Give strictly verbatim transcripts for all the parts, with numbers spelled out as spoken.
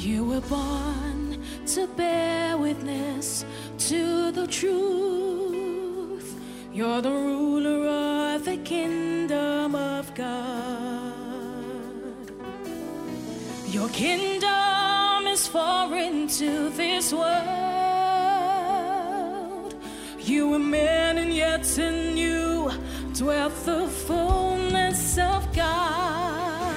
You were born to bear witness to the truth. You're the ruler of the kingdom of God. Your kingdom is foreign to this world. You were man, and yet in you dwelt the fullness of God.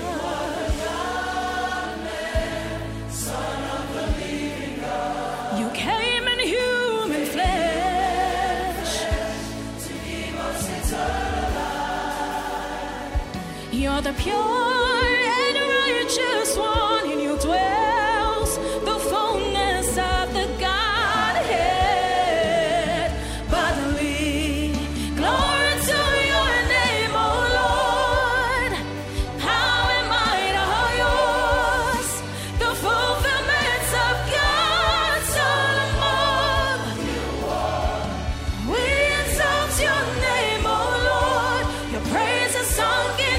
You're the pure and righteous one, in you dwells the fullness of the Godhead bodily. Glory to your name, O Lord. Power and might are yours. The fulfillment of God's own love. We exalt your name, O Lord. Your praise is sung in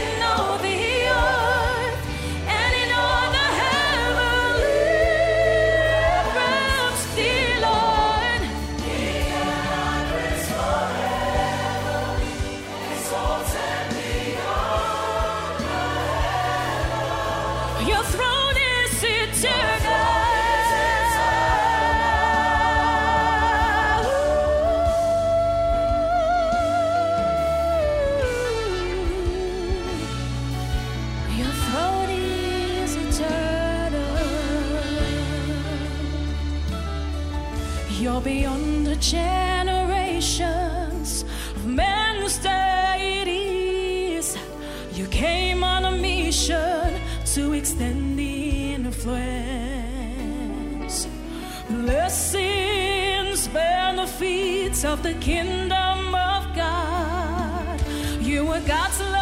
your throne is eternal. Your throne is eternal. You're beyond the generations of men's deities. You came on a mission to extend the influence. Blessings, benefits of the kingdom of God. You were God's love.